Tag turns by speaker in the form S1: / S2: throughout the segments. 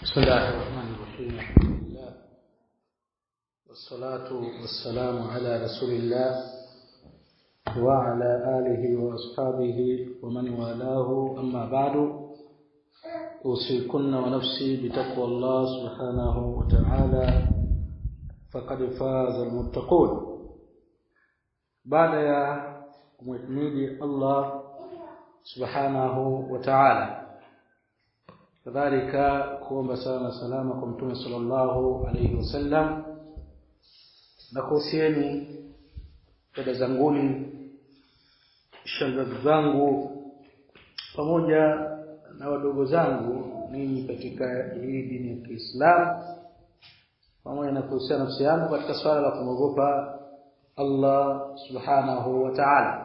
S1: بسم الله الرحمن الرحيم. الحمد لله والصلاة والسلام على رسول الله وعلى آله وأصحابه ومن والاه. أما بعد، أوصيكن ونفسي بتقوى الله سبحانه وتعالى فقد فاز المتقون. بعد يا kumhimidi Allah subhanahu wa ta'ala, kadhalika kuomba sana salama kwa Mtume sallallahu alayhi wasallam, na kuhusieni dada zanguni, shangazi zangu pamoja na wadogo zangu ninyi katika hii dini ya Kiislamu, pamoja na kuhusiana nafsi yangu katika swala la kumwogopa Allah subhanahu wa ta'ala.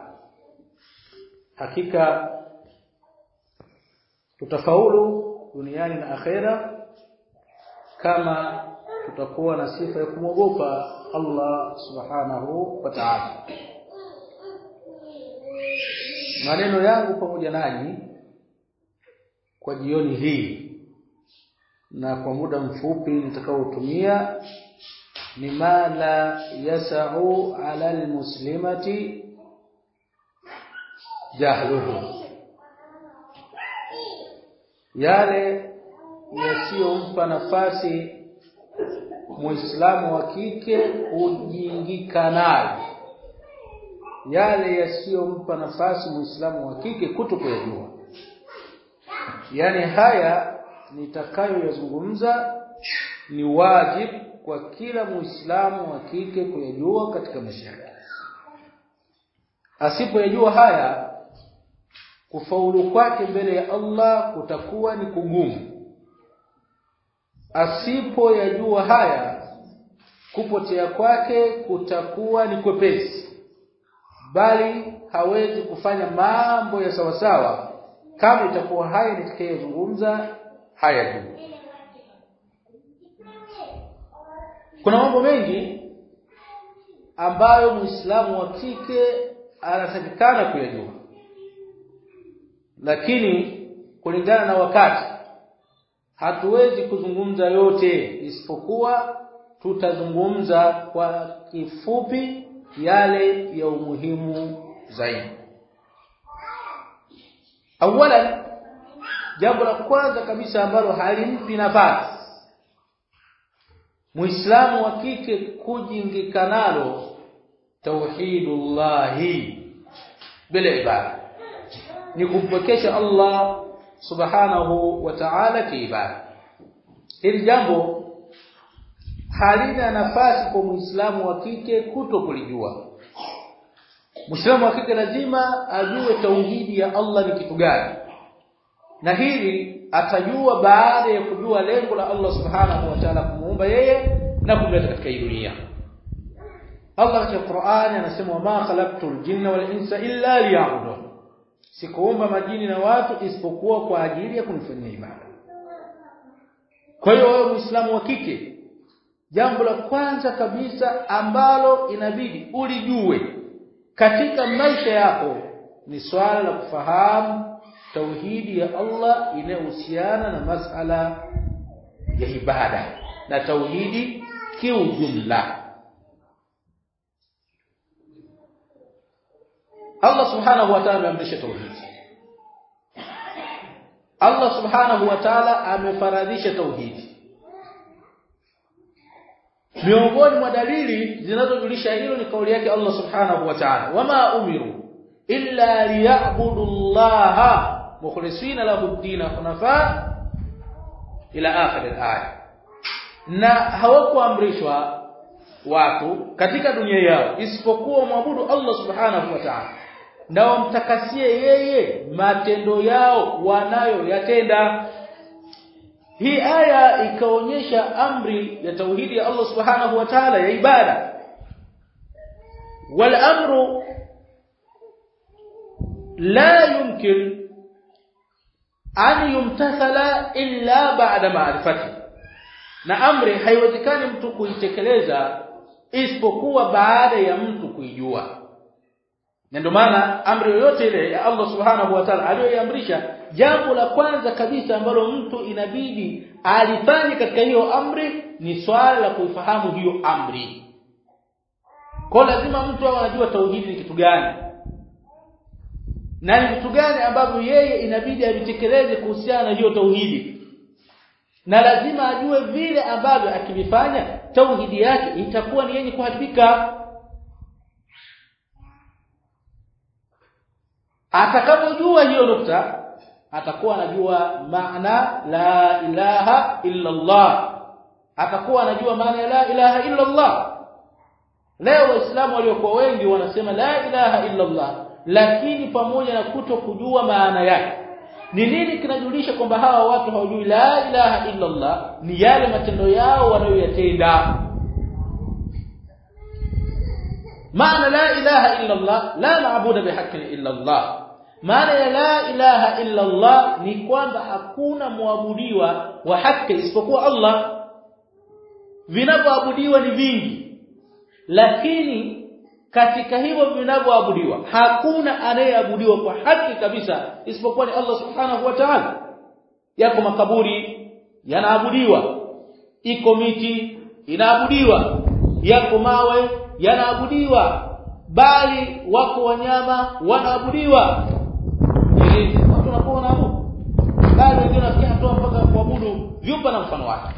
S1: Hakika tutafaulu duniani na akhera kama tutakuwa na sifa ya kumwogopa Allah subhanahu wa ta'ala. Maneno yangu pamoja nanyi kwa jioni hii na kwa muda mfupi nitakaotumia ni ma la yasau ala almuslimati jahluhu, yale yasiyompa nafasi muislamu wa kike kujingika nayo, yale yasiyompa nafasi muislamu wa kike kutokuyajua. Yani haya nitakayoyazungumza ni wajibu kwa kila muislamu wa kike kuyajua katika maisha yake. Asipoyajua haya, kufaulu kwake mbele ya Allah kutakuwa ni kugumu. Asipoyajua haya, kupotea kwake kutakuwa ni kwepesi, bali hawezi kufanya mambo ya sawasawa kama itakuwa haya nitakayozungumza haya tu. Kuna mambo mengi ambayo muislamu wa kike anatakikana kuyajua, lakini kulingana na wakati hatuwezi kuzungumza yote, isipokuwa tutazungumza kwa kifupi yale ya umuhimu zaidi. Awalan, jambo la kwanza kabisa ambalo halimpi nafasi muislamu wa kike kujingika nalo, tauhidullahi bila ibada, ni kumpokesha Allah subhanahu wa ta'ala kiibada. Hili jambo halina nafasi kwa muislamu wa kike kutokulijua. Muislamu wa kike lazima ajue tauhidi ya Allah ni kitu gani, na hili atajua baada ya kujua lengo la Allah subhanahu wa ta'ala kumuumba yeye na kumleta katika hii dunia. Allah katika Qur'an anasema, wama khalaqtul jinna wal insa illa liya'budun, sikuumba majini na watu isipokuwa kwa ajili ya kunifanyia ibada. Kwa hiyo wewe muislamu wa kike, jambo la kwanza kabisa ambalo inabidi ulijue katika maisha yako ni swala la kufahamu tauhidi ya Allah inayohusiana na masala ya ibada na tauhidi kiujumla. Allah subhanahu wa ta'ala ameamrisha tauhidi. Allah subhanahu wa ta'ala amefaradhisha tauhidi. Miongoni mwa dalili zinazojulisha hilo ni kauli yake Allah subhanahu wa ta'ala, wama umiru illa liya'budu Allaha mukhlisina lahu ad-din hunafa ila akhir al-aya. Na hawakuamrishwa watu katika dunia yao isipokuwa muabudu Allah subhanahu wa ta'ala na wamtakasie yeye matendo yao wanayoyatenda. Hii aya ikaonyesha amri ya tauhidi ya Allah subhanahu wa ta'ala ya ibada. Wal amru la yumkin an yumtathala illa ba'da ma'rifati, na amri haiwezekani mtu kuitekeleza isipokuwa baada ya mtu kuijua. Na ndio maana amri yoyote ile ya Allah subhanahu wa ta'ala aliyoiamrisha jambo la kwanza kabisa ambalo mtu inabidi alifanye katika hiyo amri ni swala la kuifahamu hiyo amri. Kwa lazima mtu awe anajua tauhidi ni kitu gani na ni vitu gani ambavyo yeye inabidi avitekeleze kuhusiana na hiyo tauhidi, na lazima ajue vile ambavyo akivifanya tauhidi yake itakuwa ni yenye kuharibika. Atakapojua hiyo nukta atakuwa anajua maana la ilaha illa Allah, atakuwa anajua maana ya la ilaha illa Allah. Leo waislamu waliokuwa wengi wanasema la ilaha illa Allah, lakini pamoja na kutokujua maana yake. Ni nini kinajulisha kwamba hawa watu hawajui la ilaha illa Allah? Ni yale matendo yao wanayoyatenda. Maana la ilaha illa Allah, la maabuda bihaqqin illa Allah. Maana ya la ilaha illa Allah ni kwamba hakuna muabudiwa wa haki isipokuwa Allah. Vinavyoabudiwa ni vingi, lakini katika hivyo vinavyoabudiwa hakuna anayeabudiwa kwa haki kabisa isipokuwa ni Allah subhanahu wa ta'ala. Yako makaburi yanaabudiwa, iko miti inaabudiwa, yako mawe yanaabudiwa, bali wako wanyama wanaabudiwa. Watu wanakuwa wanaabudu, bali wengine wanafikia hatua mpaka kuabudu vyumba na mfano wake.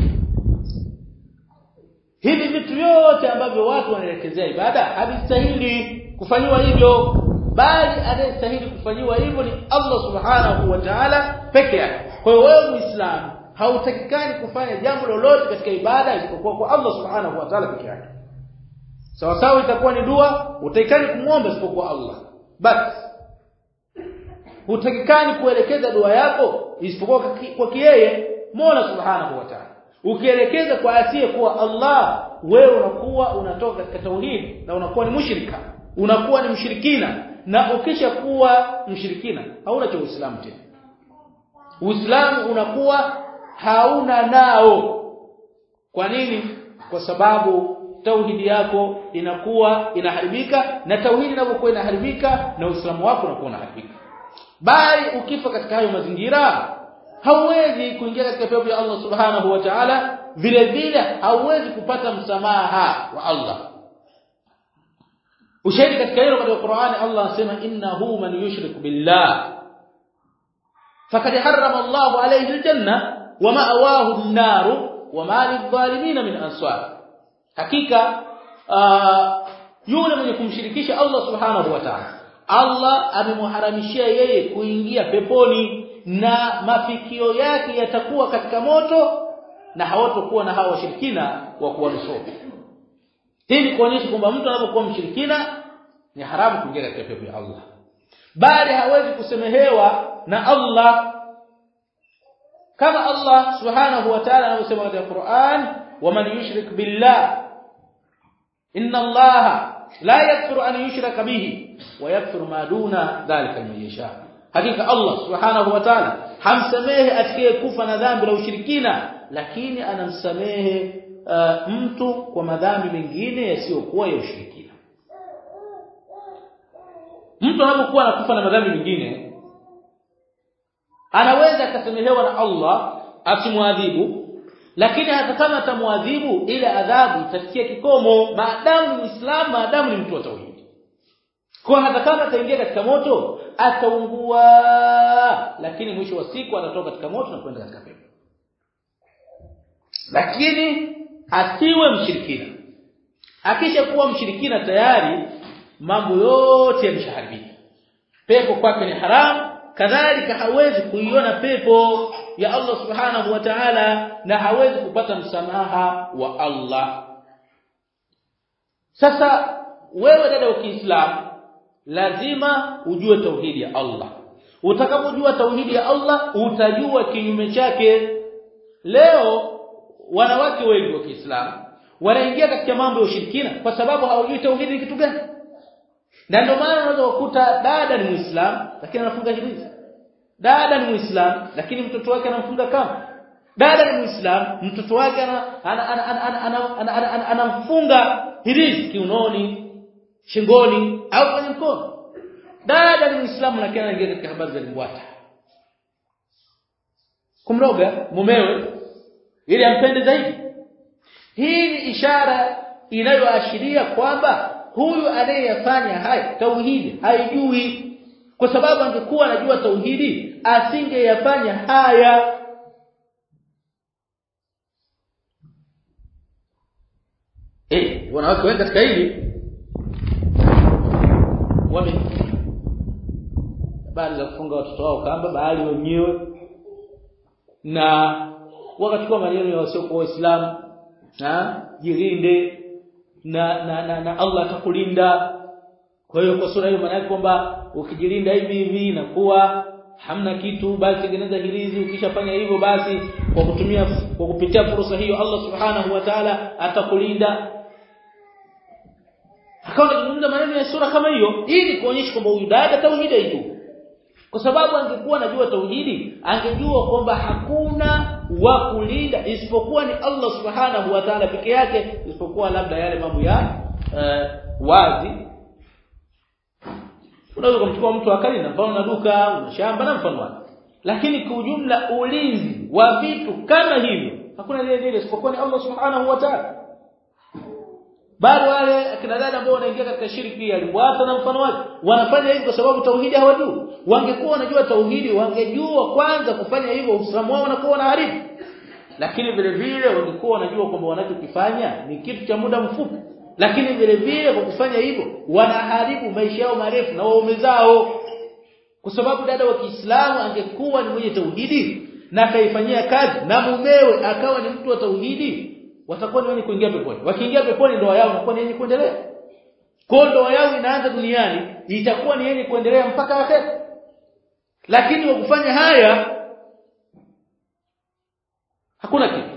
S1: Hivi vitu vyote ambavyo watu wanaelekezea ibada havistahili kufanywa hivyo, bali anayestahili kufanywa hivyo ni Allah subhanahu wa ta'ala peke yake. Kwa hiyo wewe Muislamu hautakikani kufanya jambo lolote katika ibada isipokuwa kwa Allah subhanahu wa ta'ala peke yake. Sawa sawa itakuwa ni dua, utakikani kumuomba isipokuwa Allah. Basi utakikani kuelekeza dua yako isipokuwa kwa yeye Mola subhanahu wa ta'ala. Ukielekeza kwa asiye kuwa Allah, wewe unakuwa unatoka katika tauhid na unakuwa ni mushrika, unakuwa ni mshirikina. Na ukisha kuwa mshirikina hauna cha Uislamu tena. Uislamu unakuwa hauna nao. Kwa nini? Kwa sababu tauhidi yako inakuwa inaharibika, na tauhidi inapokuwa inaharibika na Uislamu wako unakuwa unaharibika. Bali ukifa katika hayo mazingira hauwezi kuingia katika pepo ya Allah subhanahu wa ta'ala, vile vile hauwezi kupata msamaha wa Allah. Ushahidi katika hilo katika Qur'ani Allah anasema innahu man yushrik billah faqad harrama Allahu alayhi aljanna wa ma'awahu an-nar wa ma lidh-dhalimin min ansar. Hakika yule mwenye kumshirikisha Allah subhanahu wa ta'ala, Allah amemharamishia yeye kuingia peponi, na mafikio yake yatakuwa katika moto, na hawatakuwa na hao washirikina wa kuwanusuru. Hii ni kuonyesha kwamba mtu anapokuwa mshirikina ni haramu kuingia katika pepo ya Allah, bali hawezi kusemehewa na Allah, kama Allah subhanahu wa ta'ala anavyosema katika Qur'an, waman yushrik billah inna Allah la yaghfiru an yushraka bihi wa yaghfiru ma duna dhalika liman yasha. Hakika Allah subhanahu wa ta'ala hamsamehe atakayekufa na dhambi la ushirikina, lakini anamsamehe mtu kwa madhambi mengine yasiyokuwa ya ushirikina. Mtu anapokuwa anakufa na madhambi mengine anaweza akasamehewa na Allah asimwadhibu, lakini hata kama atamwadhibu ile adhabu itafikia kikomo, maadamu ni Muislamu, maadamu ni mtu wa tauhid. Kwa hata kama ataingia katika moto ataungua, lakini mwisho wa siku atatoka katika moto na kwenda katika pepo. Lakini asiwe mshirikina. Akishakuwa mshirikina tayari mambo yote yameshaharibika. Pepo kwake ni haramu, kadhalika hawezi kuiona pepo ya Allah subhanahu wa ta'ala, na hawezi kupata msamaha wa Allah. Sasa wewe dada wa Kiislamu lazima ujue tauhidi ya Allah. Utakapojua tauhidi ya Allah utajua kinyume chake. Leo wanawake wengi wa Kiislamu wanaingia katika mambo ya ushirikina kwa sababu hawajui tauhidi ni kitu gani. Na ndio maana unaweza kukuta dada ni Muislamu lakini anafunga hirizi. Dada ni Muislamu lakini mtoto wake anamfunga kama. Dada ni Muislamu, mtoto wake anamfunga hirizi kiunoni, shingoni au kwenye mkono. Dada ni Muislamu lakini anaingia katika habari za limbwata. kumroga mumewe ili ampende zaidi. Hii ni ishara inayoashiria kwamba huyu anayefanya haya tauhidi haijui, kwa sababu angekuwa anajua tauhidi asingeyafanya haya. Wanawake wengi katika hili baada ya kufunga watoto wao kamba baadhi wenyewe, na wakachukua maneno ya wasiokuwa Waislamu, jirinde na Allah atakulinda. Kwa hiyo kwa sura hiyo maana yake kwamba ukijilinda hivi na kuwa hamna kitu, basi tengeneza hirizi. Ukishafanya hivyo basi kwa kupitia fursa hiyo Allah subhanahu wa ta'ala atakulinda. Akawa anazungumza maneno ya sura kama hiyo ili kuonyesha kwamba huyu dada tauhidi hiyo. Kwa sababu angekuwa anajua tauhidi, angejua kwamba hakuna wa kulinda isipokuwa ni Allah subhanahu wa ta'ala peke yake, isipokuwa labda yale mambo ya wazi. Unaweza kumchukua mtu akali na mfano na duka, una shamba na mfano wake. Lakini kwa ujumla ulinzi wa vitu kama hivyo hakuna lile isipokuwa ni Allah subhanahu wa ta'ala. Bado wale akina dada ambao wanaingia katika shirki aliwata na mfano wake wanafanya hivyo kwa sababu tauhidi hawajui. Wangekuwa wanajua tauhidi, wangejua kwanza kufanya hivyo Uislamu wao unakuwa unaharibu. Lakini vile vile wangekuwa wanajua kwamba wanachokifanya ni kitu cha muda mfupi, lakini vile vile kwa kufanya hivyo wanaharibu maisha yao marefu na waume zao. Kwa sababu dada wa Kiislamu angekuwa ni mwenye tauhidi na kaifanyia kazi na mumewe akawa ni mtu wa tauhidi, watakuwa ni wenye kuingia peponi. Wakiingia peponi ndoa yao inakuwa ni yenye kuendelea. Kwa ndoa yao inaanza duniani itakuwa ni yenye kuendelea mpaka akhera. Lakini kwa kufanya haya hakuna kitu.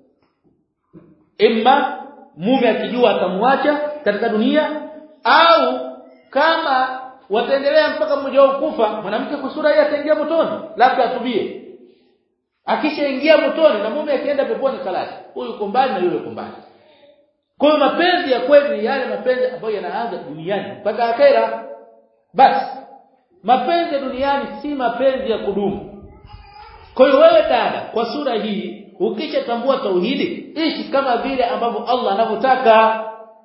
S1: Imma mume akijua atamwacha katika dunia, au kama wataendelea mpaka mmoja wao kufa, mwanamke kwa sura hii ataingia motoni, labda atubie. Akishaingia motoni na mume akienda peponi kalasi, huyu yuko mbali na yule yuko mbali. Kwa hiyo mapenzi ya kweli ni yale mapenzi ambayo yanaanza duniani mpaka akhera. Basi mapenzi ya duniani si mapenzi ya kudumu. Kwa hiyo wewe dada, kwa sura hii ukishatambua tauhidi, ishi kama vile ambavyo Allah anavyotaka.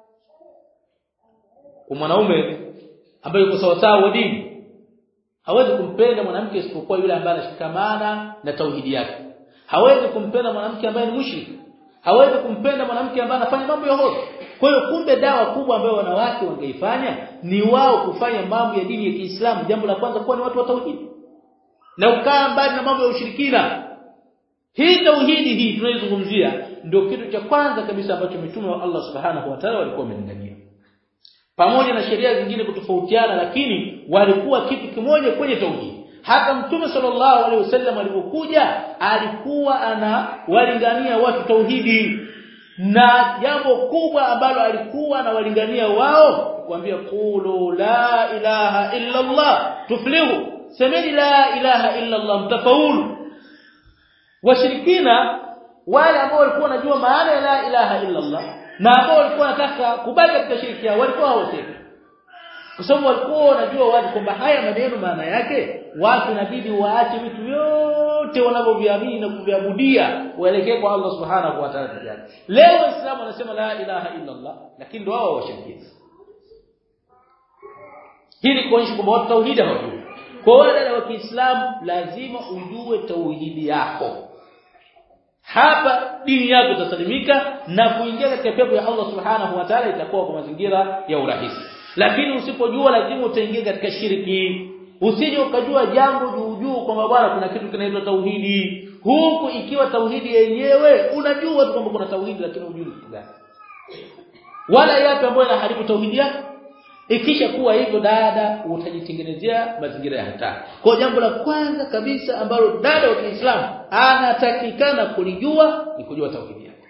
S1: Kwa mwanaume ambaye yuko sawa sawa dini hawezi kumpenda mwanamke isipokuwa yule ambaye anashikamana na tauhidi yake. Hawezi kumpenda mwanamke ambaye ni mushriki. Hawezi kumpenda mwanamke ambaye anafanya mambo ya hovyo. Kwa hiyo kumbe dawa kubwa ambayo wanawake wangeifanya ni wao kufanya mambo ya dini ya Kiislamu. Jambo la kwanza kuwa ni watu wa tauhidi, na ukaa mbali na mambo ya ushirikina. Hii tauhidi hii tunayozungumzia ndio kitu cha kwanza kabisa ambacho mitume wa Allah subhanahu wa ta'ala walikuwa wameningania. Pamoja na sheria zingine kutofautiana, lakini walikuwa kitu kimoja kwenye tauhidi. Hata Mtume sallallahu alaihi wasallam alipokuja alikuwa anawalingania watu tauhidi, na jambo kubwa ambalo alikuwa anawalingania wao kuambia qulu la ilaha illa Allah tuflihu, semeni la ilaha illa Allah mtafaulu. Washirikina wale ambao walikuwa wanajua maana ya la ilaha illa Allah na ambao walikuwa wanataka kubaki katika shirki yao walikuwa hawataki, kwa sababu walikuwa wanajua wazi kwamba haya maneno maana yake watu inabidi waache vitu vyote wanavyoviamini na kuviabudia waelekee kwa Allah subhanahu wa ta'ala. Leo Waislamu wanasema la ilaha illa Allah, lakini ndio wao washirikina. Hili kuonyesha kwamba watu tauhidi hawajui. Kwa wale wa Kiislamu lazima ujue tauhidi yako. Hapa dini yako itasalimika na kuingia katika pepo ya Allah subhanahu wa ta'ala itakuwa kwa mazingira ya urahisi. Lakini usipojua lazima utaingia katika shirki. Usije ukajua jambo juu kwamba bwana kuna kitu kinaitwa tauhidi, huku ikiwa tauhidi yenyewe unajua tu kwamba kuna tauhidi lakini hujui kitu gani. Wala yapi ambayo yanaharibu tauhidi yako. Ikisha kuwa hivyo dada, utajitengenezea mazingira ya hatari. Kwa jambo la kwanza kabisa ambalo dada wa Kiislamu anatakikana kulijua ni kujua tauhidi yake.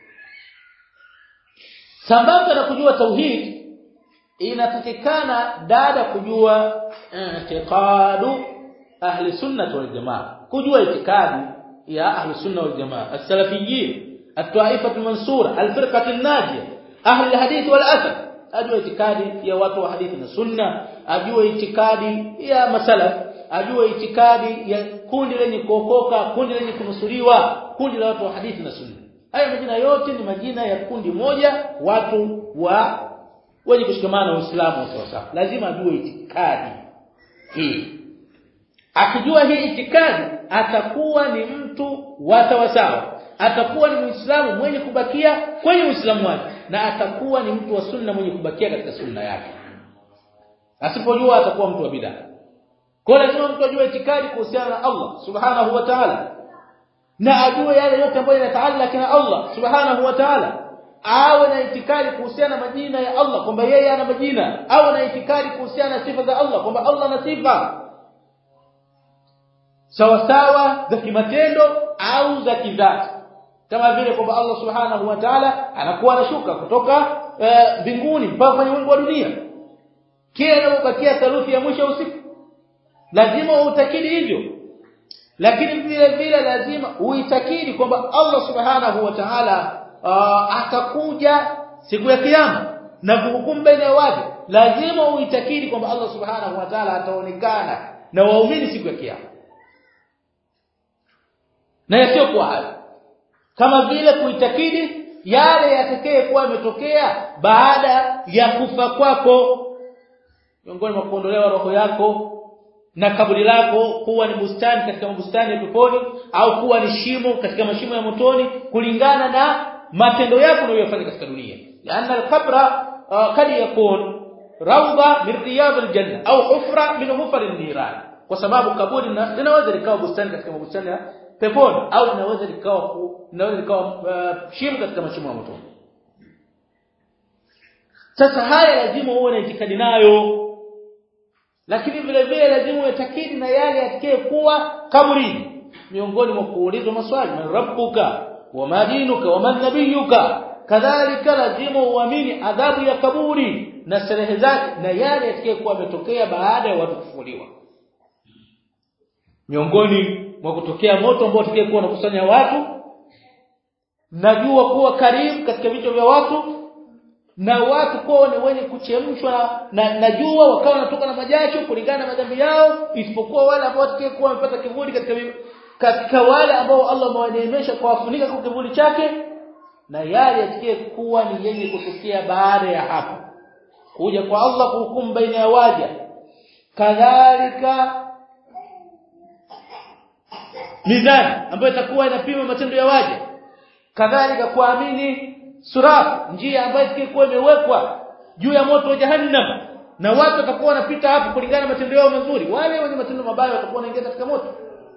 S1: Sambamba na kujua tauhid, inatakikana dada kujua i'tiqadu ahli sunnah wal jamaa. Kujua itikadi ya ahli sunnah wal jamaa, as-salafiyyin, at-taifah al-mansura, al-firqah an-najiyah, ahli al-hadith wal athar. Ajue itikadi ya watu wa hadithi na sunna, ajue itikadi ya masalaf, ajue itikadi ya kundi lenye kuokoka, kundi lenye kunusuriwa, kundi la watu wa hadithi na sunna. Haya majina yote ni majina ya kundi moja, watu wenye kushikamana na Uislamu sawa. Lazima ajue itikadi hii. Akijua hii itikadi atakuwa ni mtu wa sawa. Atakuwa ni Muislamu mwenye kubakia kwenye Uislamu wake, na atakuwa ni mtu wa sunna mwenye kubakia katika sunna yake. Asipojua atakuwa mtu wa bid'a. Kwa lazima mtu ajue itikadi kuhusiana na Allah Subhanahu wa Ta'ala, na ajue yale yote ambayo yanataallaka na Allah Subhanahu wa Ta'ala. Awe na itikadi kuhusiana na majina ya Allah kwamba yeye ana majina, awe na itikadi kuhusiana na sifa za Allah kwamba Allah ana sifa sawa za kimatendo au za kidhati, kama vile kwamba Allah Subhanahu wa Ta'ala anakuwa anashuka kutoka mbinguni mpaka kwenye wingu wa dunia kila inapobakia theluthi ya mwisho usiku. Lazima uitakidi hivyo. Lakini vile vile lazima uitakidi kwamba Allah Subhanahu wa Ta'ala atakuja siku ya kiyama na kuhukumu baina ya watu. Lazima uitakidi kwamba Allah Subhanahu wa Ta'ala ataonekana na waumini siku ya kiyama. Na yasio kwa hayo, kama vile kuitakidi yale yatakayekuwa yametokea baada ya kufa kwako, miongoni mwa kuondolewa roho yako na kaburi lako kuwa ni bustani katika mabustani ya peponi au kuwa ni shimo katika mashimo ya motoni, kulingana na matendo yako unayofanya katika dunia. Laana al-qabra kad yakun rawda min riyad al-janna au hufra min hufar an-niran, kwa sababu kaburi linaweza likawa bustani katika mabustani ya peponi au linaweza likawa shimo katika mashimo ya motoni. Sasa haya lazima uwe na itikadi nayo. Lakini vile vile lazima uitakidi na yale yatakayekuwa kaburini. Miongoni mwa kuulizwa maswali, man rabbuka wa ma dinuka wa man nabiyuka, kadhalika lazima uamini adhabu ya kaburi na sherehe zake na yale yatakayekuwa yametokea baada ya watu kufufuliwa. Miongoni mwa kutokea moto ambao utakayekuwa unakusanya watu, najua kuwa karibu katika vichwa vya watu, na watu kwa ni wenye kuchemshwa na jua wakawa wanatoka na majasho kulingana na madhambi yao, isipokuwa wale ambao watakayekuwa wamepata kivuli katika wale ambao Allah amewaneemesha kwa kufunika kwa kivuli chake, na yale yatakayekuwa ni yenye kutokea baada ya hapo kuja kwa Allah kuhukumu baina ya waja. Kadhalika mizani ambayo itakuwa inapima matendo ya waja, kadhalika kuamini sirat, njia ambayo ilikuwa imewekwa juu ya moto wa jahannam, na watu watakuwa wanapita hapo kulingana na matendo yao mazuri. Wale wenye matendo mabaya watakuwa wanaingia katika moto.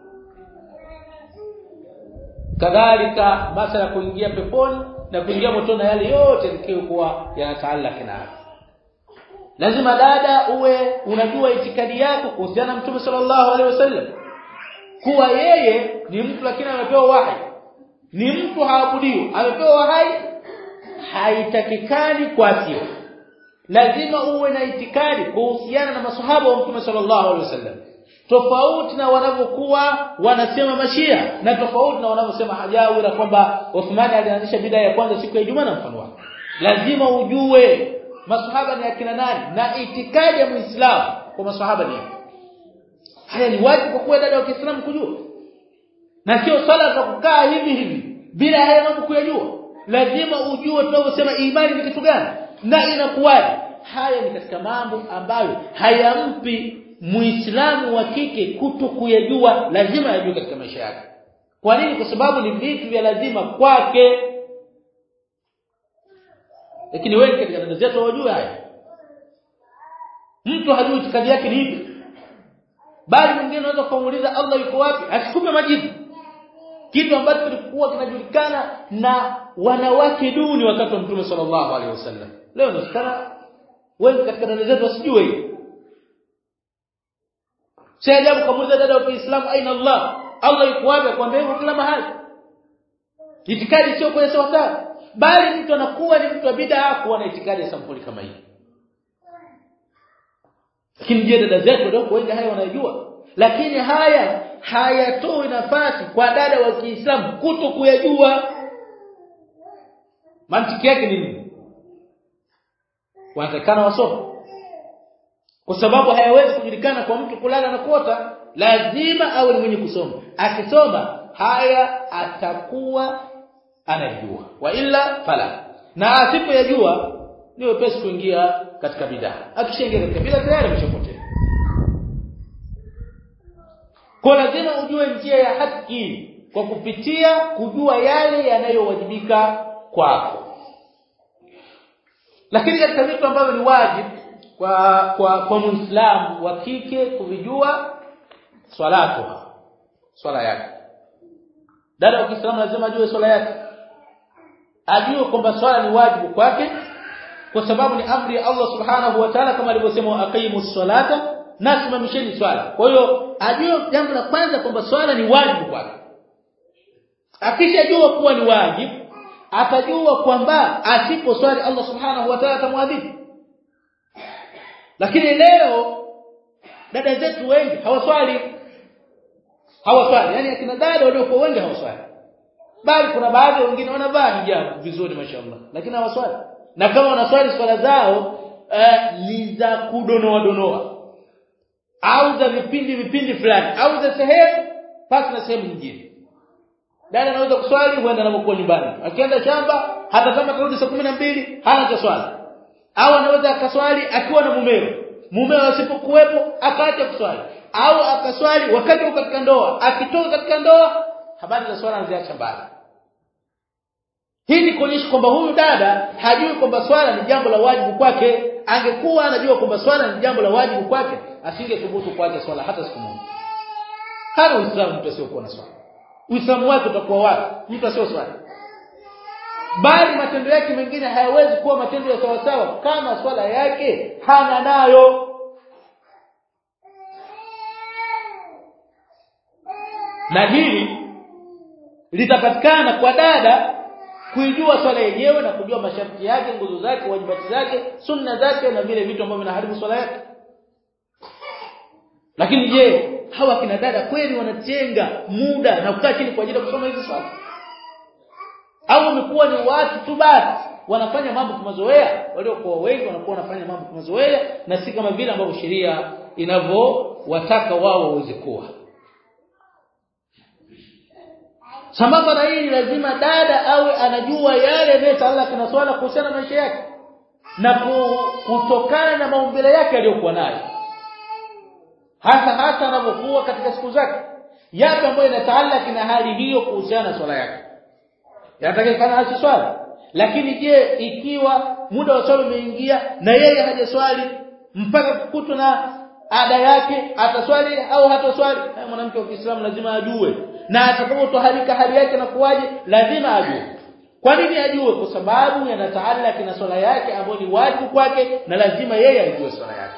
S1: Kadhalika masala kuingia peponi na kuingia motoni, na yale yote yalikuwa yanataallaka na. Lazima dada uwe unajua itikadi yako kuhusiana na Mtume sallallahu alaihi wasallam, kuwa yeye ni mtu lakini amepewa wahi, ni mtu haabudiwi, amepewa wahi, haitakikani kuatia. Lazima uwe na itikadi kuhusiana na maswahaba wa Mtume sallallahu alaihi wasallam, tofauti na wanavyokuwa wanasema Mashia, na tofauti na wanavyosema Hajawira kwamba Uthman alianzisha bid'a ya kwanza siku ya Ijumaa na mfano wake. Lazima ujue maswahaba ni akina nani na itikadi ya Muislamu kwa maswahaba ni. Haya ni wajibu kwa kuwa dada wa Kiislamu kujua, na sio swala za kukaa hivi bila haya mambo kuyajua. Lazima ujue tunavyosema imani ni kitu gani na inakuwaje. Haya ni katika mambo ambayo hayampi Muislamu wa kike kutokuyajua, lazima yajue katika maisha yake. Kwa nini? Kwa sababu ni vitu vya lazima kwake. Lakini wengi katika dada zetu hawajui haya. Mtu hajui itikadi yake ni ipi, bali mwingine anaweza kumuuliza Allah yuko wapi, asikupe majibu, kitu ambacho kilikuwa kinajulikana na wanawake duni wakati wa Mtume sallallahu alaihi wasallam. Leo nasikana wengi katika dada zetu wasijue hiyo. Si ajabu kumuuliza dada wa Kiislamu, aina Allah, Allah yuko wapi, akwambia hivyo kila mahali. Itikadi sio kwa sawa, bali mtu anakuwa ni mtu wa bid'a kuwa na itikadi ya sampuli kama hii. Lakini je, dada zetu ndio wengi haya wanajua? Lakini haya hayatoi nafasi kwa dada wa Kiislamu kutokuyajua. Mantiki yake ni nini? Wanatakana wasome, kwa sababu hayawezi kujulikana kwa mtu kulala na kuota. lazima awe ni mwenye kusoma. Akisoma haya atakuwa anajua, wa illa fala. Na asipoyajua ni wepesi kuingia katika bid'a. Akishaingia katika bid'a tayari ameshapotea. Kwa lazima ujue njia ya haki kwa kupitia kujua yale yanayowajibika kwako. Lakini katika vitu ambavyo ni wajibu kwa Muislamu wa kike kuvijua, swala yake. Dada wa Kiislamu lazima ajue swala yake. Ajue kwamba swala ni wajibu kwake kwa sababu ni amri ya Allah Subhanahu wa Ta'ala, kama alivyosema aqimus salata, nasimamisheni swala. Kwa hiyo ajue jambo la kwanza kwamba swala ni wajibu kwake. Akishajua kuwa ni wajibu, atajua kwamba asiposwali Allah Subhanahu wa Ta'ala atamwadhibu. Lakini leo dada zetu wengi hawaswali. Yani akina dada waliokuwa wengi hawaswali. Bali kuna baadhi wengine wanavaa hijabu vizuri mashallah, lakini hawaswali. Na kama wanaswali swala zao ni za kudonoa au za vipindi fulani au za sehemu pasi na sehemu nyingine. Dada anaweza kuswali huenda anapokuwa nyumbani. Akienda shamba hata kama tarudi saa 12 hana cha swali. Au anaweza akaswali akiwa na mumeo asipokuwepo akaacha kuswali. Au akaswali wakati uko katika ndoa, akitoka katika ndoa habari za swala anaziacha mbali. Hii ni kuonyesha kwamba huyu dada hajui kwamba swala ni jambo la wajibu kwake. Angekuwa anajua kwamba swala ni jambo la wajibu kwake, asingethubutu kuacha swala hata siku moja. Hana Uislamu mtu asiyokuwa na swala. Uislamu wake utakuwa wapi mtu asiyo swali? Bali matendo yake mengine hayawezi kuwa matendo ya sawa sawa kama swala yake hana nayo. Na hili litapatikana kwa dada kuijua swala yenyewe na kujua masharti yake, nguzo zake, wajibati zake, sunna zake na vile vitu ambavyo vinaharibu swala yake. Lakini je, hawa kina dada kweli wanatenga muda na kukaa chini kwa ajili ya kusoma hizi swala? Au wamekuwa ni watu tu basi wanafanya mambo kwa mazoea? Waliokuwa wengi wanakuwa wanafanya mambo kwa mazoea na si kama vile ambavyo sheria inavyowataka wao waweze kuwa. Sambamba na hili lazima dada awe anajua yale yanayotaalaka na swala kuhusiana na maisha yake na kutokana na maumbile yake aliyokuwa nayo. Hasa anapokuwa katika siku zake, yapi ambayo yanataalaka na hali hiyo kuhusiana na swala yake. Yanatakikana ache swala. Lakini je, ikiwa muda wa swala umeingia na yeye hajaswali mpaka kukutwa na ada yake, ataswali au hataswali? Mwanamke wa Kiislamu lazima ajue, na atakapotoharika hali yake na kuwaje lazima ajue. Kwa nini ajue? Kwa sababu yanataalaka na swala yake ambayo ni wajibu kwake na lazima yeye ajue swala yake.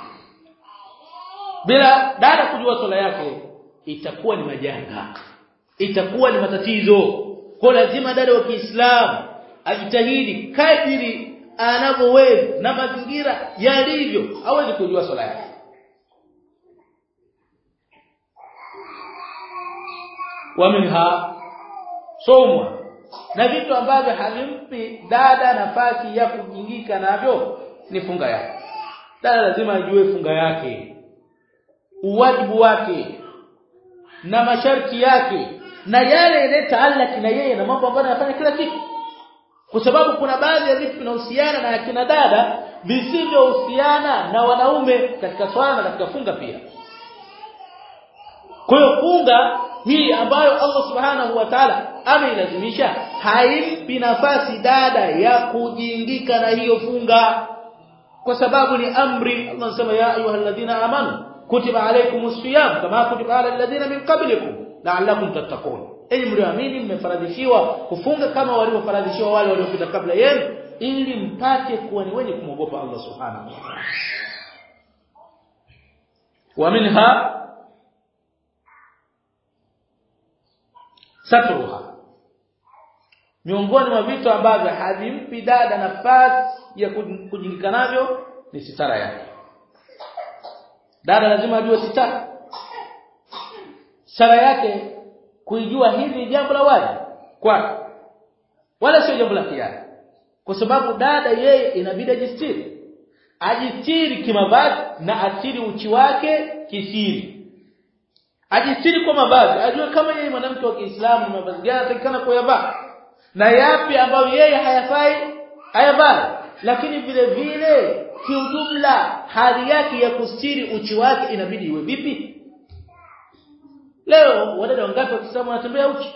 S1: Bila dada kujua swala yake itakuwa ni majanga, itakuwa ni matatizo. Kwa lazima dada wa Kiislamu ajitahidi kadiri anavyoweza na mazingira yalivyo aweze kujua swala yake. Waminha somwa, na vitu ambavyo havimpi dada nafasi ya kujingika navyo ni funga yake. Dada lazima ajue funga yake, uwajibu wake na masharti yake na yale yanayotaalaka na yeye na mambo ambayo anafanya kila siku. Kwa sababu kuna baadhi ya vitu vinahusiana na akina dada visivyohusiana na wanaume katika swala na katika funga pia. Kwa hiyo funga hii ambayo Allah Subhanahu wa Ta'ala ameilazimisha haimpi nafasi dada ya kujingika na hiyo funga, kwa sababu ni amri. Allah anasema ya ayyuhalladhina amanu kutiba alaykumus siyam kama kutiba alal ladhina min qablikum la'allakum tattaqun. Enyi mlioamini mmefaradhishiwa kufunga kama walivyofaradhishiwa wale waliopita kabla yenu, ili mpate kuwa ni wenye kumwogopa Allah Subhanahu wa Ta'ala. Wa minha satruha, miongoni mwa vitu ambavyo havimpi dada nafasi ya kujingika navyo ni sitara yake. Dada lazima ajue sitara yake. Kuijua hivi jambo la wajibu kwake, wala sio jambo la hiari, kwa sababu dada yeye inabidi ajistiri kimavazi na asiri uchi wake kisiri. Ajistiri kwa mavazi, ajue kama yeye mwanamke wa Kiislamu mavazi gani anatakikana kuyavaa na yapi ambayo yeye hayafai ayavaa. Lakini vile vile kiujumla hali yake ya kustiri uchi wake inabidi iwe vipi? Leo wadada wangapi wa Kiislamu wanatembea uchi?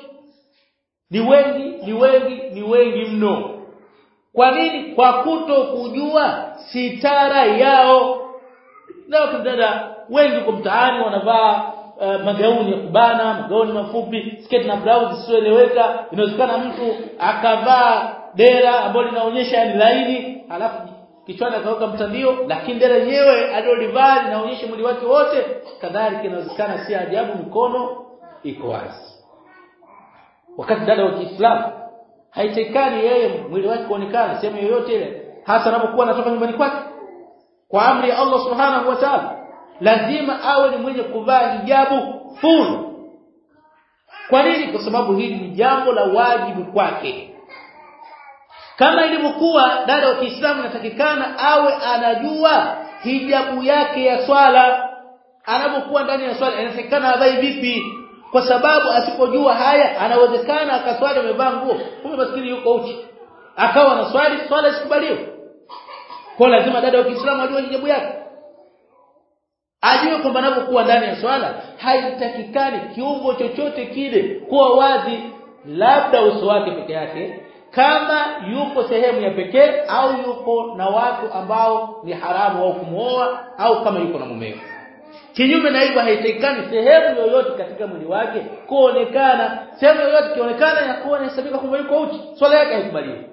S1: Ni wengi mno. Kwa nini? Kwa kuto kujua sitara yao. Leo kidada wengi kwa mtaani wanavaa magauni ya kubana, magauni mafupi, sketi na blouse zisizoeleweka. Inawezekana mtu akavaa dera ambalo linaonyesha ni laini, alafu kichwani akaweka mtandio, lakini dera yenyewe alilolivaa linaonyesha mwili wake wote. Kadhalika inawezekana si ajabu mikono iko wazi. Wakati dada wa Kiislamu haitekani yeye mwili wake kuonekana sehemu yoyote ile, hasa anapokuwa anatoka nyumbani kwake kwa amri ya Allah Subhanahu wa Ta'ala. Lazima awe ni mwenye kuvaa hijabu full. Kwa nini? Kwa sababu hili ni jambo la wajibu kwake. Kama ilivyokuwa dada wa Kiislamu anatakikana awe anajua hijabu yake ya swala. Anapokuwa ndani ya swala inatakikana avae vipi? Kwa sababu asipojua haya anawezekana akaswali amevaa nguo, kumbe maskini yuko uchi, akawa na swala isikubaliwe. Kwa lazima dada wa Kiislamu ajue hijabu yake. Ajue kwamba anapokuwa ndani ya swala haitakikani kiungo chochote kile kuwa wazi, labda uso wake peke yake, kama yuko sehemu ya pekee au yuko na watu ambao ni haramu au kumuoa, au kama yuko na mumeo. Kinyume na hivyo haitakikani sehemu yoyote katika mwili wake kuonekana. Sehemu yoyote kionekana ya kuwa inahesabika kwamba yuko uchi, swala yake haikubaliwi.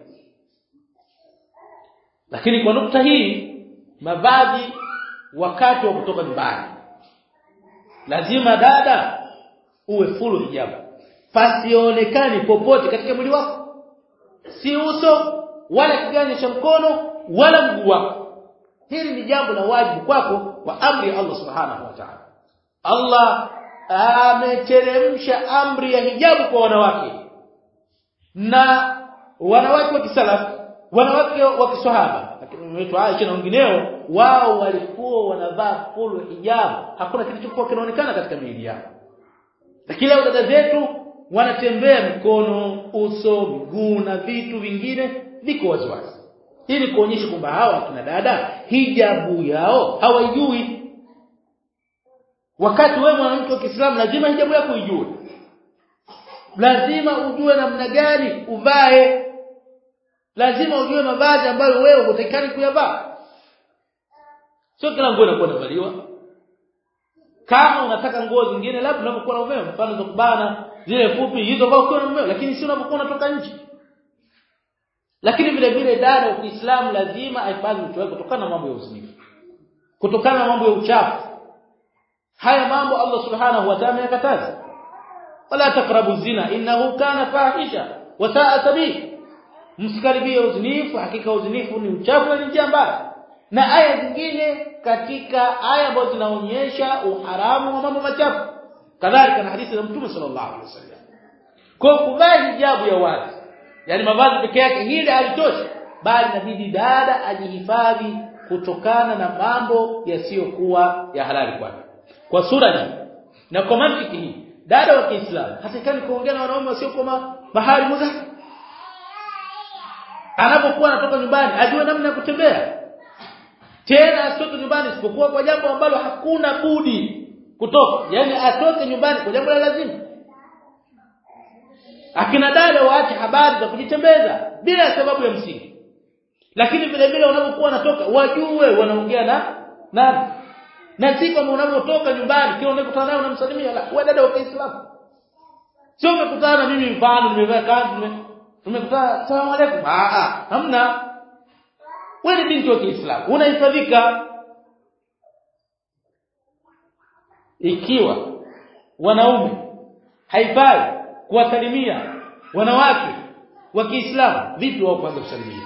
S1: Lakini kwa nukta hii, mavazi wakati wa kutoka nyumbani, lazima dada uwe full hijabu, pasionekani popote katika mwili wako, si uso wala kiganja cha mkono wala mguu wako. Hili ni jambo la wajibu kwako kwa amri ya Allah Subhanahu wa Ta'ala. Allah ameteremsha amri ya hijabu kwa wanawake, na wanawake wa kisalaf, wanawake wa kiswahaba, lakini wetu Aisha na wengineo, wao walikuwa wanavaa full hijabu, hakuna kitu kilichokuwa kinaonekana katika miili yao. Lakini leo dada zetu wanatembea mikono, uso, miguu na vitu vingine viko waziwazi. Hii ni kuonyesha kwamba hawa kina dada hijabu yao hawajui. Wakati wewe mwanamke wa Kiislamu lazima hijabu yako ujue. Lazima ujue namna gani uvae. Lazima ujue mavazi ambayo wewe hutakikani kuyavaa. Sio kila nguo inakuwa inavaliwa. Kama unataka nguo zingine labda unapokuwa na umeo, mfano za kubana, zile fupi hizo vaa ukiwa na umeo, lakini si unapokuwa unatoka nje. Lakini vile vile dada wa Kiislamu lazima ahifadhi uchi wake kutokana na mambo ya uzinifu, kutokana na mambo ya uchafu. Haya mambo Allah Subhanahu wa Ta'ala yakataza. Wala taqrabu zina innahu kana fahisha wa sa'a sabil. Msikaribie uzinifu, hakika uzinifu ni uchafu na ni njia mbaya. Na aya zingine katika aya ambazo zinaonyesha uharamu wa mambo machafu. Kadhalika na hadithi za Mtume sallallahu alaihi wasallam. Kwa kuvaa hijabu ya wazi, yani mavazi peke yake hili halitoshi, bali inabidi dada ajihifadhi kutokana na mambo yasiyokuwa ya halali kwake. Kwa sura hii na kwa mantiki hii, dada wa Kiislamu hatakani kuongea na wanaume wasiokuwa maharimu zake. Anapokuwa anatoka nyumbani ajue namna ya kutembea. Tena asitoke nyumbani isipokuwa kwa jambo ambalo hakuna budi kutoka, yani atoke nyumbani kwa jambo la lazima. Akina dada waache habari za kujitembeza bila sababu ya msingi. Lakini vile vile wanapokuwa wanatoka wajue wanaongea na nani. Na si kama unapotoka nyumbani kile unakutana naye unamsalimia, la, wewe dada wa Kiislamu. Sio umekutana na mimi mfano nimevaa kanzu, tumekutana salamu alaykum. Hamna. Wewe ni binti wa Kiislamu, unahifadhika. Ikiwa wanaume haifai kuwasalimia wanawake wa Kiislamu, vipi wao kwanza kusalimia?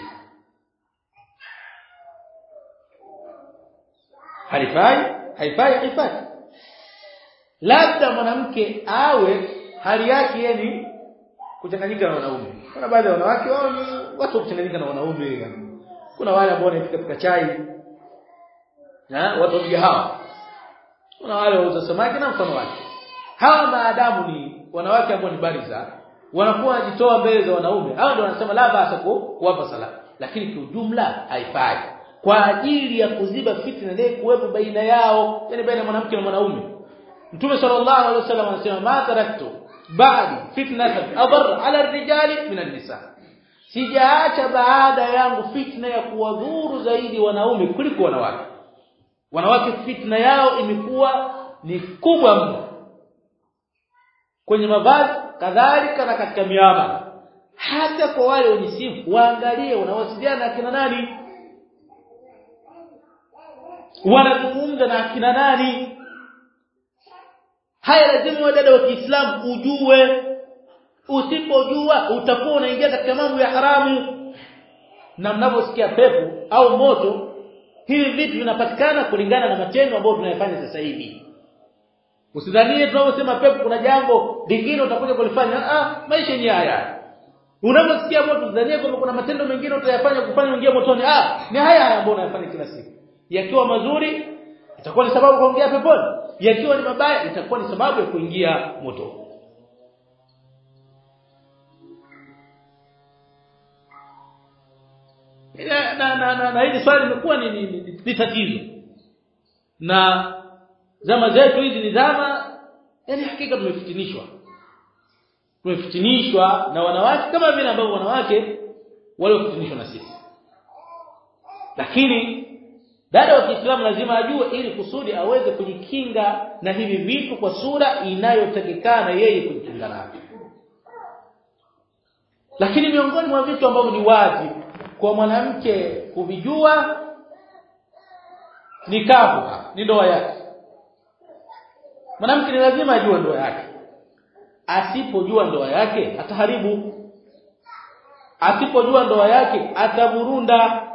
S1: Haifai. Labda mwanamke awe hali yake ni kuchanganyika na wanaume. Kuna baadhi ya wanawake wao ni watu kuchanganyika na wanaume. Kuna wale ambao wanapika chai, na watu wa hawa. Kuna wale wauza samaki na mfano wake. Hawa maadamu ni wanawake ambao ni bariza, wanakuwa wanajitoa mbele za wanaume, hao ndio wanasema la basa kuwapa sala, lakini kwa ujumla haifai kwa ajili ya kuziba fitna ile kuwepo baina yao, yani baina ya mwanamke na mwanaume. Mtume sallallahu alaihi wasallam anasema ma taraktu ba'di fitnatan adar ala ar-rijali min an-nisa, sijaacha baada yangu fitna ya kuwadhuru zaidi wanaume kuliko wanawake. Wanawake fitna yao imekuwa ni kubwa mno kwenye mavazi, kadhalika na katika miamala. Hata kwa wale wenye simu, waangalie wanawasiliana na kina nani, wanazungumza na kina nani. Haya lazima wadada wa Kiislamu ujue. Usipojua utakuwa unaingia katika mambo ya haramu. Na mnaposikia pepo au moto, hivi vitu vinapatikana kulingana na matendo ambayo tunayafanya sasa hivi. Usidhanie tunaposema pepo kuna jambo lingine utakuja kulifanya. Maisha ni haya. Unaposikia moto usidhanie kwamba kuna matendo mengine utayafanya kufanya uingie motoni. Ni haya ambayo unayafanya kila siku. Yakiwa mazuri itakuwa ni sababu kuingia peponi, yakiwa ni mabaya itakuwa ni sababu ya kuingia moto. Na hili swali limekuwa ni tatizo. Na zama zetu hizi ni zama, yani hakika tumefitinishwa na wanawake kama vile ambavyo wanawake waliofitinishwa na sisi. Lakini dada wa Kiislamu lazima ajue, ili kusudi aweze kujikinga na hivi vitu kwa sura inayotakikana yeye kujikinga navyo. Lakini miongoni mwa vitu ambavyo ni wajibu kwa mwanamke kuvijua ni kabuha, ni ndoa yake. Mwanamke ni lazima ajue ndoa yake. Asipojua ndoa yake ataharibu. Asipojua ndoa yake ataburunda.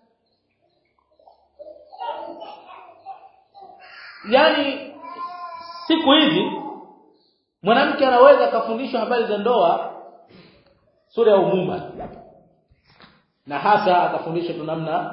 S1: Yani siku hizi mwanamke anaweza kufundishwa habari za ndoa sura ya umuma, na hasa akafundishwa tu namna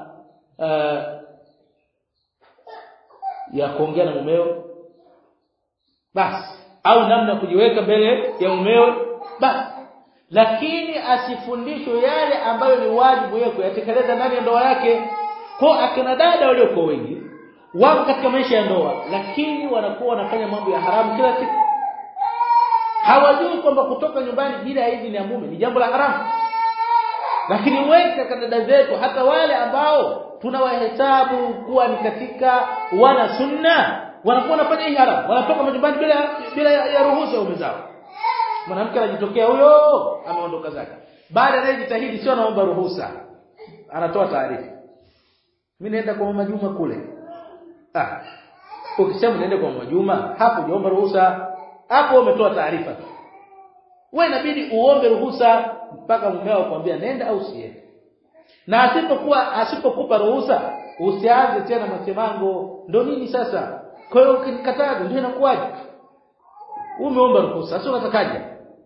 S1: ya kuongea na mumeo basi, au namna kujiweka mbele ya mumeo basi, lakini asifundishwe yale ambayo ni wajibu yake kuyatekeleza ndani ya ndoa yake. Kwa akina dada walio wengi wako katika maisha ya ndoa, lakini wanakuwa wanafanya mambo ya haramu kila siku. Hawajui kwamba kutoka nyumbani bila idhini ya mume ni jambo la haramu. Lakini wengi dada zetu, hata wale ambao tunawahesabu kuwa ni katika wana sunna, wanakuwa wanafanya hii haramu. Wanatoka nyumbani bila ya ruhusa ya mume zao. Mwanamke anajitokea huyo ameondoka zake. Baada ya jitahidi sio anaomba ruhusa, anatoa taarifa, mimi naenda kwa mama Juma kule. Ukisema unaenda kwa mama Juma, hapo hujaomba ruhusa, hapo umetoa taarifa. Wewe inabidi uombe ruhusa mpaka mumeo akwambia nenda au usiende. Na asipokupa ruhusa, usianze tena masemango. Ndio nini sasa? Kwa hiyo ukinikataza ndio inakuwaje? Umeomba ruhusa, sasa unatakaje?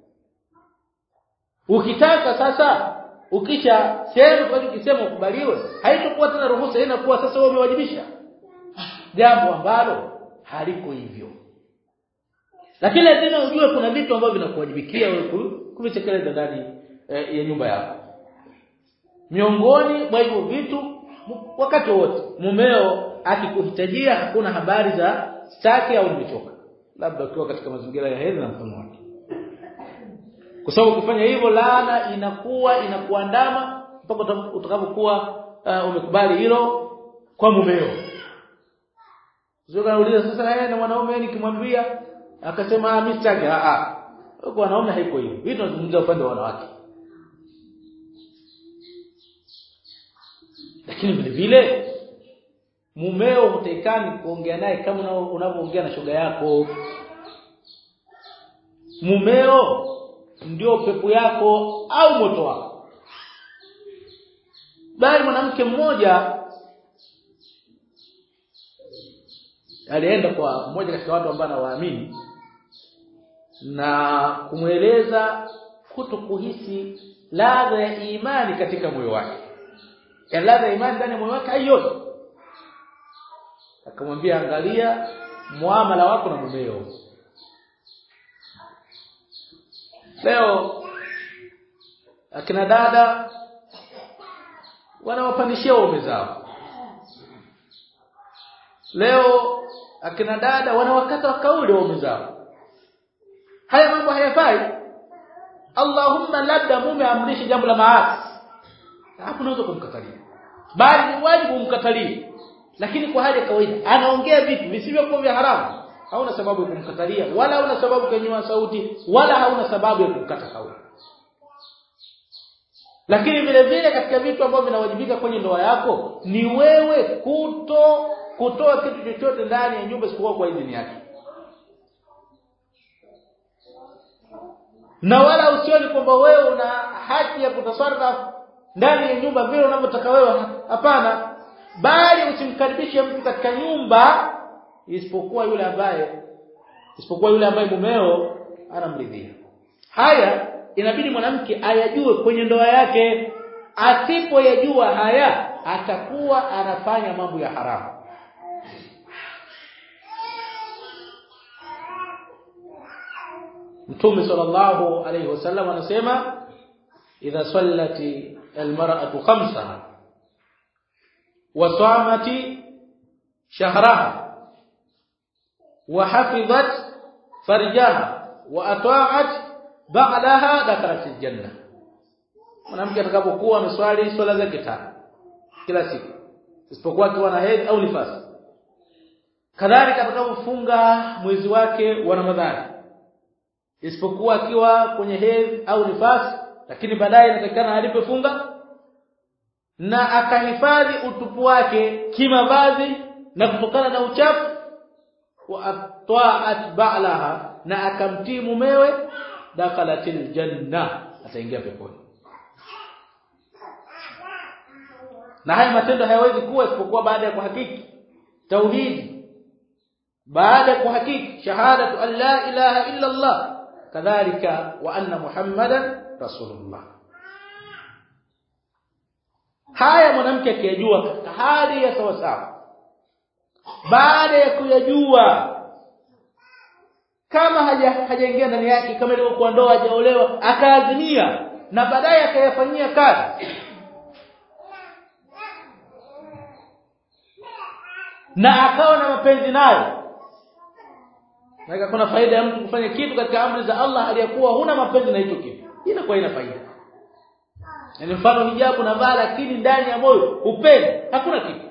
S1: Ukitaka sasa, ukisha sema kwa ukisema ukubaliwe, haitakuwa tena ruhusa, inakuwa sasa wewe umewajibisha jambo ambalo haliko hivyo. Lakini lazima ujue kuna vitu ambavyo vinakuwajibikia wewe kuvitekeleza ndani ya nyumba yako. Miongoni mwa hivyo vitu, wakati wote mumeo akikuhitajia, hakuna habari za staki au nimechoka, labda ukiwa katika mazingira ya hedhi na mfano wake. Kwa sababu ukifanya hivyo, laana inakuandama mpaka utakapokuwa umekubali hilo kwa mumeo. Sio kauliza sasa na mwanaume nikimwambia akasema mimi sitaki. Kwa wanaume haiko hivyo. Hivi tunazungumzia upande wa wanawake. Lakini vile vile mumeo hutakani kuongea naye kama unavyoongea na shoga yako. Mumeo ndio pepo yako au moto wako. Bali mwanamke mmoja alienda kwa mmoja katika watu ambao anawaamini na kumueleza kutokuhisi ladha ya imani katika moyo wake. Ya ladha ya imani ndani ya moyo wake haiyo. Akamwambia, angalia muamala wako na mumeo. Leo akina dada wanawapandishia waume zao. Leo akina dada wanawakata kauli waume zao. Haya mambo hayafai. Allahumma labda mume amrishe jambo la maasi, hapo unaweza kumkatalia, bali ni wajibu kumkatalia. Lakini kwa hali ya kawaida anaongea vitu visivyokuwa vya haramu, hauna sababu ya kumkatalia, wala hauna sababu kunyanyua sauti, wala hauna sababu ya kumkata kauli. Lakini vile vile katika vitu ambavyo vinawajibika kwenye ndoa yako ni wewe kutoa kitu chochote ndani ya nyumba isipokuwa kwa idhini yake. Na wala usioni kwamba wewe una haki ya kutasarrafu ndani ya nyumba vile unavyotaka wewe, hapana. Bali usimkaribishe mtu katika nyumba isipokuwa yule ambaye mumeo anamridhia. Haya inabidi mwanamke ayajue kwenye ndoa yake. Asipoyajua haya atakuwa anafanya mambo ya haramu. Mtume sallallahu alayhi wasallam anasema idha sallati almar'atu khamsaha wa samati shahraha wa hafizat farjaha wa ata'at ba'daha dakhalat aljanna. Mwanamke atakapokuwa ameswali swala zake 5 kila siku isipokuwa akiwa na hedhi au nifasi, kadhalika atakapofunga mwezi wake wa Ramadhani isipokuwa akiwa kwenye hedhi au nifasi, lakini baadaye inatakikana alipofunga, na akahifadhi utupu wake kimavazi na kutokana na uchafu, wa ata'at ba'laha, na akamtii mumewe, dakhalatil janna, ataingia peponi. Na haya matendo hayawezi kuwa isipokuwa baada ya kuhakiki tauhid, baada ya kuhakiki shahadatu an la ilaha illa Allah, kadhalika wa anna Muhammadan rasulullah. Haya mwanamke akijua katika hali ya sawa sawa, baada ya kuyajua, kama hajaingia ndani yake, kama ilivyokuwa ndoa hajaolewa, akaazimia na baadaye akayafanyia kazi, na akawa na mapenzi nayo. Na kuna faida ya mtu kufanya kitu katika amri za Allah aliyakuwa huna mapenzi na hicho kitu, inakuwa ina faida. Yaani mfano hijabu na vaa, lakini ndani ya moyo upende, hakuna kitu.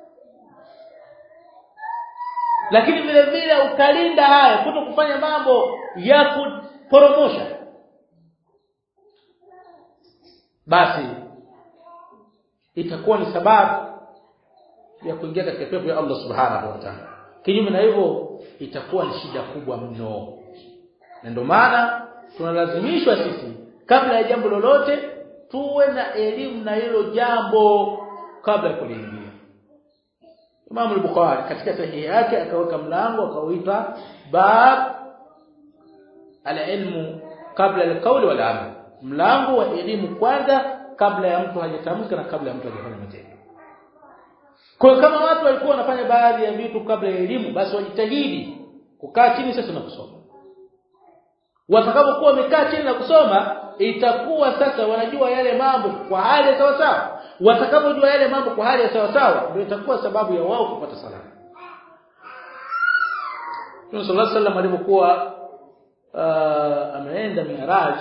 S1: Lakini vile vile ukalinda haya kuto kufanya mambo ya kuporomosha, basi itakuwa ni sababu ya kuingia katika pepo ya Allah subhanahu wa ta'ala. Kinyume na hivyo itakuwa ni shida kubwa mno. Na ndio maana tunalazimishwa sisi kabla ya jambo lolote tuwe na elimu na hilo jambo kabla ya kuliingia. Imam al-Bukhari katika sahihi yake akaweka mlango akauita bab al-ilmu kabla al-qawl wal amal, mlango wa elimu kwanza kabla ya mtu hajatamka na kabla ya mtu hajafanya matendo. Kwa kama watu walikuwa wanafanya baadhi ya vitu kabla ya elimu, basi wajitahidi kukaa chini sasa na kusoma. Watakapokuwa wamekaa chini na kusoma, itakuwa sasa wanajua yale mambo kwa hali ya sawa sawa. Watakapojua yale mambo kwa hali ya sawa sawa, ndio itakuwa sababu ya wao kupata salama. Mtume sallallahu alaihi wasallam alipokuwa ameenda Mi'raj,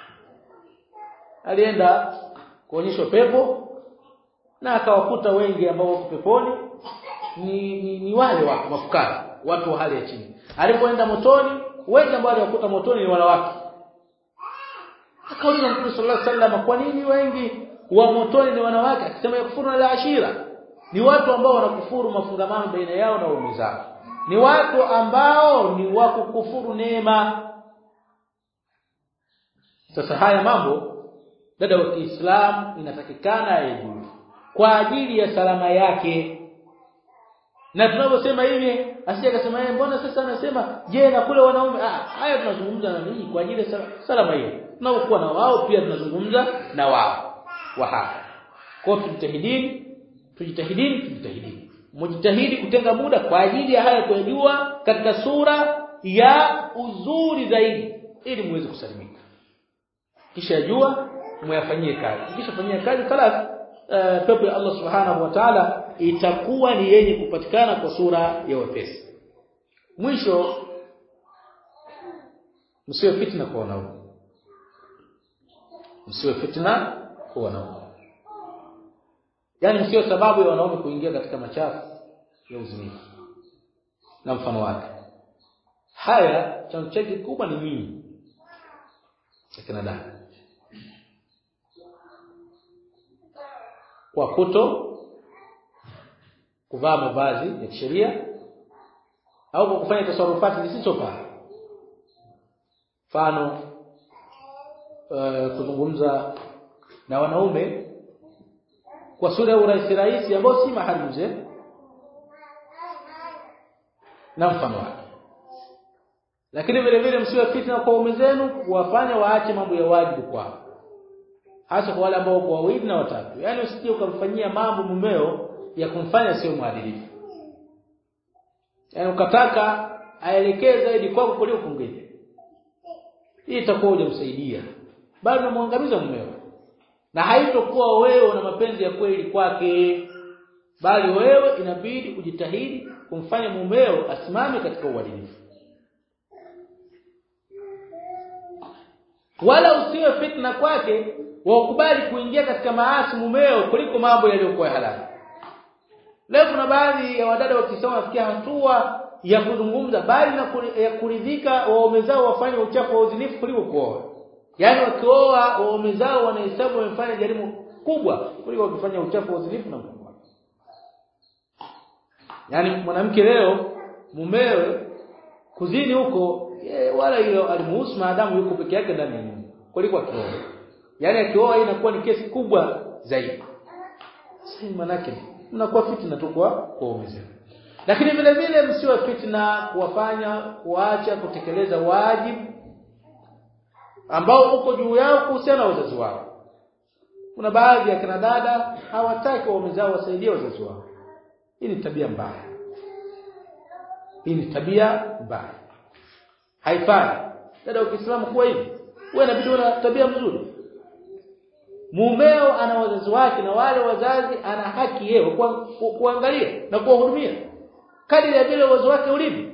S1: alienda kuonyeshwa pepo, na akawakuta wengi ambao wako peponi ni wale watu mafukara, watu wa hali ya chini. Alipoenda motoni, wengi ambao aliwakuta motoni ni wanawake. Akauliza Mtume sallallahu alaihi wasallam, kwa nini wengi wa motoni ni wanawake? Akisema yakufuru na ashira, ni watu ambao wanakufuru mafungamano baina yao na waume zao, ni watu ambao ni wakukufuru neema. Sasa haya mambo dada wa Kiislamu inatakikana ayajue kwa ajili ya salama yake. Na tunaposema hivi asije akasema yeye mbona sasa anasema je na kule wanaume, haya tunazungumza na ninyi kwa ajili ya salama hiyo. Tunapokuwa na wao pia tunazungumza na wao. Wahaka. Kwa tujitahidini. Mjitahidi kutenga muda kwa ajili ya haya kujua katika sura ya uzuri zaidi ili muweze kusalimika. kisha jua muyafanyie kazi. Kisha fanyia kazi khalas, pepo ya Allah subhanahu wa ta'ala itakuwa ni yenye kupatikana kwa sura ya wepesi. Mwisho, msiwe fitna kwa wanaume. Msiwe fitna kwa wanaume. Yaani msiwe sababu ya wanaume kuingia katika machafu ya uzinifu na mfano wake. Haya chanzo chake kubwa ni nini? Akina dada kwa kuvaa mavazi ya kisheria au kwa kufanya tasarufati zisizofaa. Mfano kuzungumza na wanaume kwa sura ya urahisi ambao si mahali na mfano wake. Lakini vile vile msiwe fitna kwa waume zenu kuwafanya waache mambo ya wajibu kwao, hasa kwa wale ambao kwa wawili na watatu. Yaani usije ukamfanyia mambo mumeo ya kumfanya sio mwadilifu, yaani ukataka aelekeze zaidi kwako kuliko kwingine. Hii itakuwa hujamsaidia, bali unamwangamiza mumeo, na haitokuwa wewe una mapenzi ya kweli kwake, bali wewe inabidi ujitahidi kumfanya mumeo asimame katika uadilifu. Wala usiwe fitna kwake wakubali kuingia katika maasi mumeo kuliko mambo yaliyokuwa halali. Leo kuna baadhi ya wadada wakisoma wafikia hatua ya kuzungumza bali na ya kuridhika waume zao wafanye uchafu wa uzinifu kuliko kuoa. Yaani wakioa waume zao wanahesabu wamefanya jarimu kubwa kuliko wakifanya uchafu wa uzinifu na mkumwa. Yaani mwanamke leo mumewe kuzini huko wala hilo alimuhusu maadamu yuko peke yake ndani ya nyumba kuliko akioa. Yaani akioa inakuwa ni kesi kubwa zaidi. Sasa manake mnakuwa fitna tu kwa waume. Lakini vile vile msiwe fitna kuwafanya kuacha kutekeleza wajibu ambao uko juu yao kuhusiana na wazazi wao. Kuna baadhi ya kina dada hawataki waume zao wasaidie wazazi wao. Hii ni tabia mbaya. Hii ni tabia mbaya. Haifai. Dada wa Kiislamu kuwa hivi. Wewe inabidi una tabia nzuri. Mumeo ana wazazi wake na wale wazazi ana haki yeye kuangalia na kuwahudumia kadiri ya vile uwezo wake ulivyo.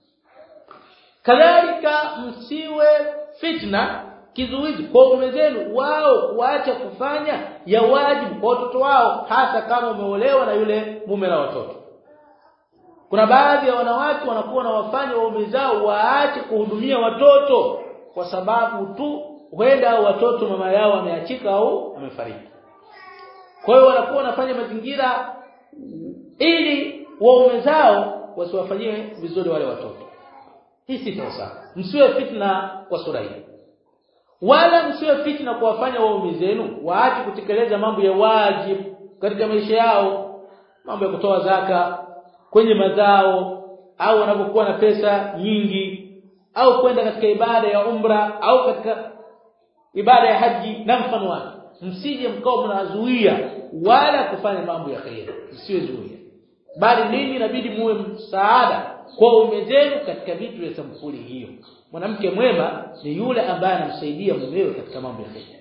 S1: Kadhalika msiwe fitna kizuizi kwa waume zenu wao kuacha kufanya ya wajibu kwa watoto wao, hasa kama umeolewa na yule mume na watoto. Kuna baadhi ya wanawake wanakuwa na wafanya waume zao waache kuhudumia watoto kwa sababu tu huenda watoto mama yao ameachika au amefariki. Kwa hiyo wanakuwa wanafanya mazingira ili waume zao wasiwafanyie vizuri wale watoto. Hii si sawa. Msiwe fitna kwa sura hii. Wala msiwe fitna kuwafanya waume zenu waache kutekeleza mambo ya wajibu katika maisha yao, mambo ya kutoa zaka kwenye mazao, au wanapokuwa na pesa nyingi, au kwenda katika ibada ya umra au katika ibada ya haji na mfano wake. Msije mkao mnazuia wala kufanya mambo ya khair. Msiwe zuia, bali ninyi inabidi muwe msaada kwa waume zenu katika vitu vya sampuli hiyo. Mwanamke mwema ni yule ambaye anamsaidia mumewe katika mambo ya khair.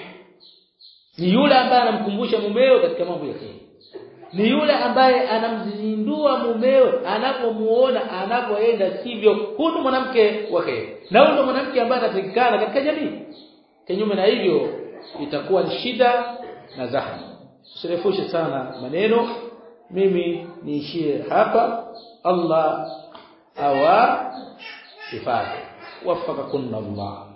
S1: Ni yule ambaye anamkumbusha mumewe katika mambo ya khair. Ni yule ambaye anamzindua mumewe anapomuona anapoenda sivyo. Huyu mwanamke wa khair. Na huyu mwanamke ambaye anatakikana katika jamii. Kinyume na hivyo itakuwa ni shida na zahma. Usirefushe sana maneno. Mimi niishie hapa. Allah awa sifati. Wafakakunna Allah.